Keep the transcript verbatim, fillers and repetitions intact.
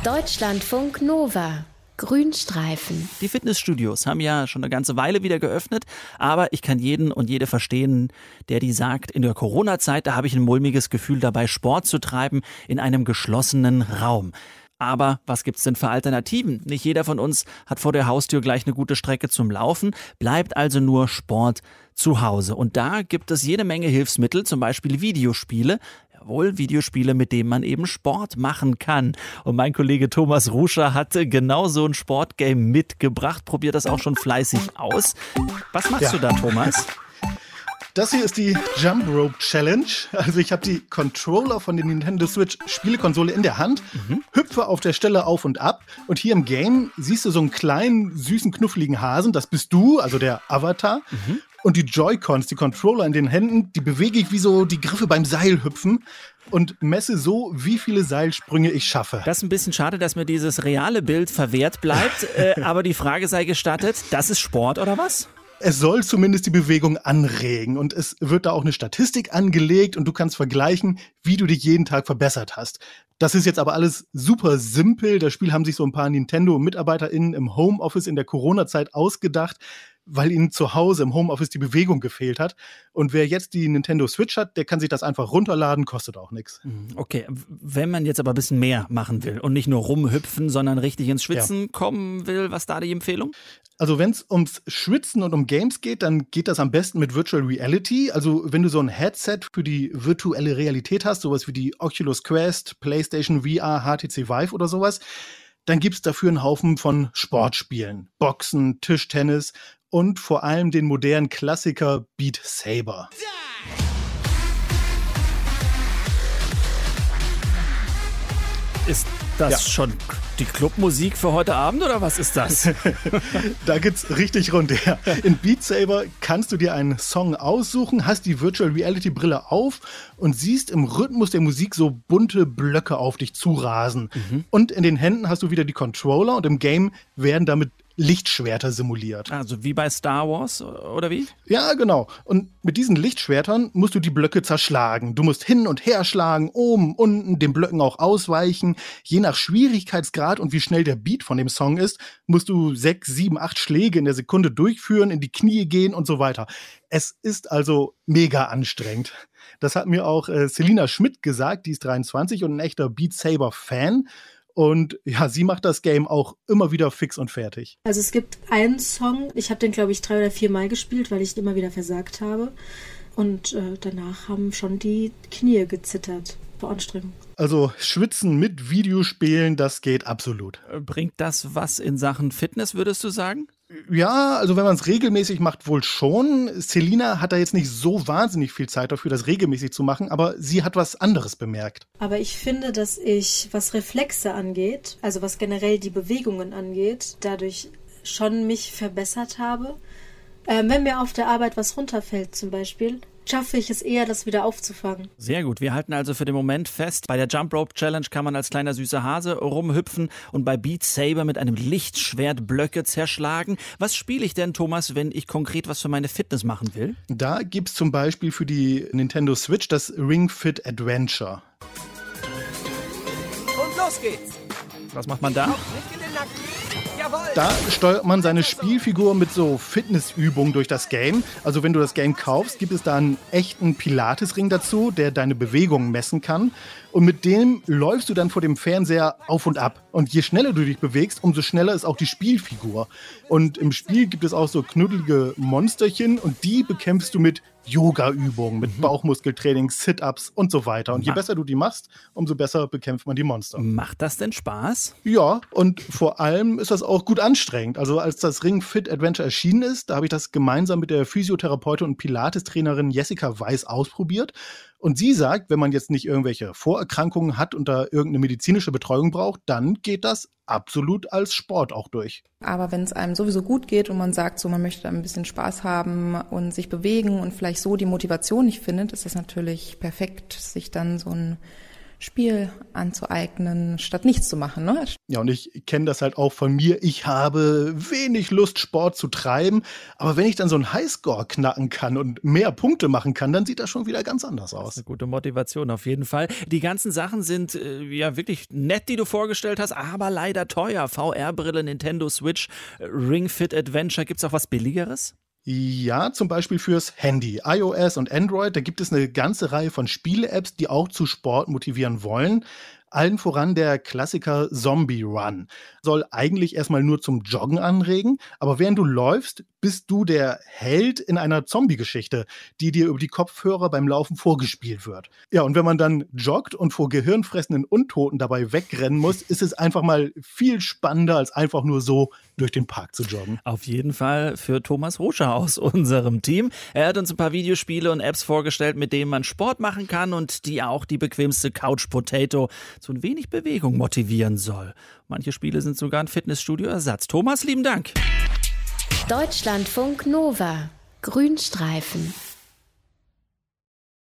Deutschlandfunk Nova. Grünstreifen. Die Fitnessstudios haben ja schon eine ganze Weile wieder geöffnet, aber ich kann jeden und jede verstehen, der die sagt, in der Corona-Zeit, da habe ich ein mulmiges Gefühl dabei, Sport zu treiben in einem geschlossenen Raum. Aber was gibt's denn für Alternativen? Nicht jeder von uns hat vor der Haustür gleich eine gute Strecke zum Laufen, bleibt also nur Sport zu Hause. Und da gibt es jede Menge Hilfsmittel, zum Beispiel Videospiele. Jawohl, Videospiele, mit denen man eben Sport machen kann. Und mein Kollege Thomas Ruscher hatte genau so ein Sportgame mitgebracht, probiert das auch schon fleißig aus. Was machst ja. du da, Thomas? Das hier ist die Jump Rope Challenge. Also ich habe die Controller von der Nintendo Switch Spielekonsole in der Hand, mhm. hüpfe auf der Stelle auf und ab. Und hier im Game siehst du so einen kleinen, süßen, knuffeligen Hasen. Das bist du, also der Avatar. Mhm. Und die Joy-Cons, die Controller in den Händen, die bewege ich wie so die Griffe beim Seilhüpfen und messe so, wie viele Seilsprünge ich schaffe. Das ist ein bisschen schade, dass mir dieses reale Bild verwehrt bleibt. äh, aber die Frage sei gestattet, das ist Sport oder was? Es soll zumindest die Bewegung anregen und es wird da auch eine Statistik angelegt und du kannst vergleichen, wie du dich jeden Tag verbessert hast. Das ist jetzt aber alles super simpel. Das Spiel haben sich so ein paar Nintendo-MitarbeiterInnen im Homeoffice in der Corona-Zeit ausgedacht, weil ihnen zu Hause im Homeoffice die Bewegung gefehlt hat. Und wer jetzt die Nintendo Switch hat, der kann sich das einfach runterladen, kostet auch nichts. Okay, wenn man jetzt aber ein bisschen mehr machen will und nicht nur rumhüpfen, sondern richtig ins Schwitzen ja. kommen will, was da die Empfehlung? Also wenn es ums Schwitzen und um Games geht, dann geht das am besten mit Virtual Reality. Also wenn du so ein Headset für die virtuelle Realität hast, sowas wie die Oculus Quest, PlayStation V R, H T C Vive oder sowas, dann gibt's dafür einen Haufen von Sportspielen. Boxen, Tischtennis und vor allem den modernen Klassiker Beat Saber. Ist das ja. schon die Clubmusik für heute Abend oder was ist das? Da geht's richtig rund her. In Beat Saber kannst du dir einen Song aussuchen, hast die Virtual Reality Brille auf und siehst im Rhythmus der Musik so bunte Blöcke auf dich zurasen. Mhm. Und in den Händen hast du wieder die Controller und im Game werden damit Lichtschwerter simuliert. Also wie bei Star Wars, oder wie? Ja, genau. Und mit diesen Lichtschwertern musst du die Blöcke zerschlagen. Du musst hin und her schlagen, oben, unten, den Blöcken auch ausweichen. Je nach Schwierigkeitsgrad und wie schnell der Beat von dem Song ist, musst du sechs, sieben, acht Schläge in der Sekunde durchführen, in die Knie gehen und so weiter. Es ist also mega anstrengend. Das hat mir auch äh, Selina Schmidt gesagt, die ist dreiundzwanzig und ein echter Beat Saber-Fan. Und ja, sie macht das Game auch immer wieder fix und fertig. Also es gibt einen Song, ich habe den glaube ich drei oder vier Mal gespielt, weil ich ihn immer wieder versagt habe. Und äh, danach haben schon die Knie gezittert vor Anstrengung. Also Schwitzen mit Videospielen, das geht absolut. Bringt das was in Sachen Fitness, würdest du sagen? Ja, also wenn man es regelmäßig macht, wohl schon. Selina hat da jetzt nicht so wahnsinnig viel Zeit dafür, das regelmäßig zu machen, aber sie hat was anderes bemerkt. Aber ich finde, dass ich, was Reflexe angeht, also was generell die Bewegungen angeht, dadurch schon mich verbessert habe. Ähm, wenn mir auf der Arbeit was runterfällt zum Beispiel, schaffe ich es eher, das wieder aufzufangen. Sehr gut. Wir halten also für den Moment fest, bei der Jump Rope Challenge kann man als kleiner süßer Hase rumhüpfen und bei Beat Saber mit einem Lichtschwert Blöcke zerschlagen. Was spiele ich denn, Thomas, wenn ich konkret was für meine Fitness machen will? Da gibt's zum Beispiel für die Nintendo Switch das Ring Fit Adventure. Und los geht's! Was macht man da? Nicht in den Nacken. Jawohl. Da steuert man seine Spielfigur mit so Fitnessübungen durch das Game. Also wenn du das Game kaufst, gibt es da einen echten Pilates-Ring dazu, der deine Bewegungen messen kann. Und mit dem läufst du dann vor dem Fernseher auf und ab. Und je schneller du dich bewegst, umso schneller ist auch die Spielfigur. Und im Spiel gibt es auch so knuddelige Monsterchen und die bekämpfst du mit Yoga-Übungen, mit Bauchmuskeltraining, Sit-Ups und so weiter. Und je besser du die machst, umso besser bekämpft man die Monster. Macht das denn Spaß? Ja, und vor allem ist das auch gut anstrengend. Also als das Ring Fit Adventure erschienen ist, da habe ich das gemeinsam mit der Physiotherapeutin und Pilates-Trainerin Jessica Weiß ausprobiert. Und sie sagt, wenn man jetzt nicht irgendwelche Vorerkrankungen hat und da irgendeine medizinische Betreuung braucht, dann geht das absolut als Sport auch durch. Aber wenn es einem sowieso gut geht und man sagt, so man möchte ein bisschen Spaß haben und sich bewegen und vielleicht so die Motivation nicht findet, ist das natürlich perfekt, sich dann so ein Spiel anzueignen, statt nichts zu machen. Ne? Ja, und ich kenne das halt auch von mir. Ich habe wenig Lust, Sport zu treiben. Aber wenn ich dann so einen Highscore knacken kann und mehr Punkte machen kann, dann sieht das schon wieder ganz anders aus. Das ist eine gute Motivation auf jeden Fall. Die ganzen Sachen sind äh, ja wirklich nett, die du vorgestellt hast, aber leider teuer. V R-Brille, Nintendo Switch, Ring Fit Adventure. Gibt's auch was Billigeres? Ja, zum Beispiel fürs Handy, iOS und Android. Da gibt es eine ganze Reihe von Spiele-Apps, die auch zu Sport motivieren wollen. Allen voran der Klassiker Zombie Run. Soll eigentlich erstmal nur zum Joggen anregen, aber während du läufst, bist du der Held in einer Zombie-Geschichte, die dir über die Kopfhörer beim Laufen vorgespielt wird. Ja, und wenn man dann joggt und vor gehirnfressenden Untoten dabei wegrennen muss, ist es einfach mal viel spannender, als einfach nur so durch den Park zu joggen. Auf jeden Fall für Thomas Ruscher aus unserem Team. Er hat uns ein paar Videospiele und Apps vorgestellt, mit denen man Sport machen kann und die auch die bequemste Couch Potato zu ein wenig Bewegung motivieren soll. Manche Spiele sind sogar ein Fitnessstudio-Ersatz. Thomas, lieben Dank. Deutschlandfunk Nova. Grünstreifen.